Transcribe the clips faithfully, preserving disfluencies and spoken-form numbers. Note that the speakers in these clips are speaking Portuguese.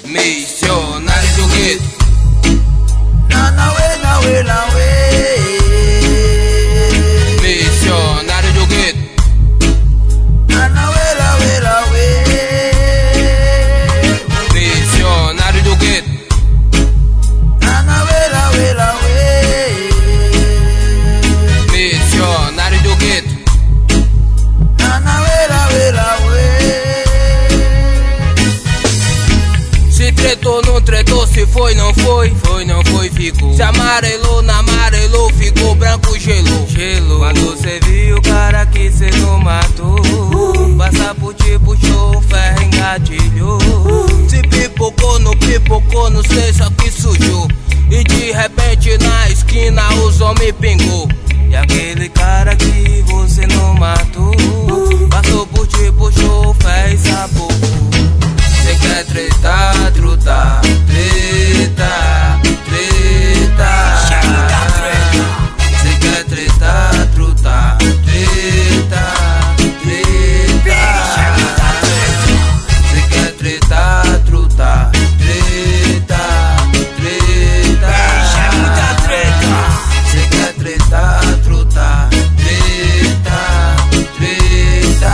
Missionário do gueto. Nanauê, nauê, nauê. Missionário do gueto. Nanauê, lauê, lauê. Missionário do gueto. Nanauê, lauê, lauê. Missionário do gueto. Nanauê, lauê, lauê. Se tretou, não tretou, se foi, não foi, foi, não foi, ficou. Se amarelou, não amarelou, ficou branco, gelou, gelou. Quando cê viu o cara que cê não matou, uh. passa por ti, puxou, o ferro engatilhou. Uh. Se pipocou, não pipocou, não sei, só que sujou. E de repente na esquina os homens pingou. E aquele cara que você não matou, uh. passou por ti, puxou, o ferro e sabou. Cê quer tretar, truta, treta, treta. Cê quer tretar, truta, treta, treta. Cê quer tretar, truta, treta, treta. Cê quer tretar, truta, treta, treta.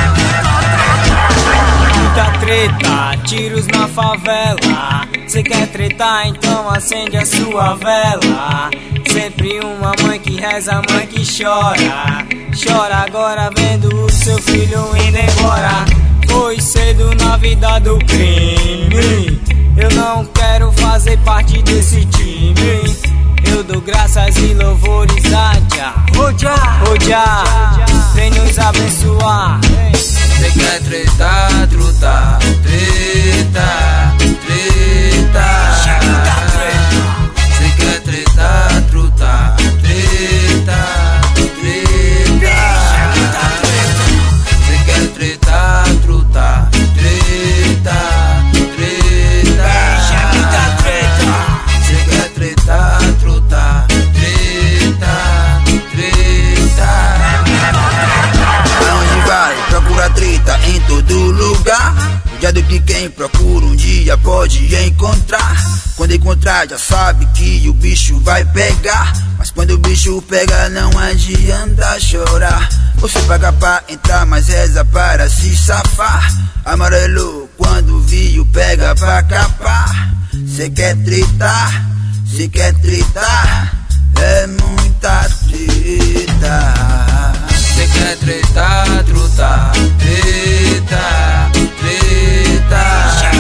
Muita treta, tiros na favela. Cê quer tretar, então acende a sua vela. Sempre uma mãe que reza, mãe que chora. Chora agora vendo o seu filho indo embora. Foi cedo na vida do crime. Eu não quero fazer parte desse time. Eu dou graças e louvores a Jah. Oh Jah, oh Jah, vem nos abençoar. Cê quer tretar, truta, treta, treta. Cê quer tretar, truta, treta, treta. Cê quer tretar, truta, treta, treta. Cê quer tretar, truta, treta, treta. Aonde vai, procura treta em todo lugar. Cuidado que quem procura um dia pode encontrar. Quando encontrar já sabe que o bicho vai pegar. Mas quando o bicho pega não adianta chorar. Você paga pra entrar, mas reza para se safar. Amarelo quando o viu pega pra capar. Cê quer tretar, cê quer tretar. É muita treta. Cê quer tretar, truta, treta, treta.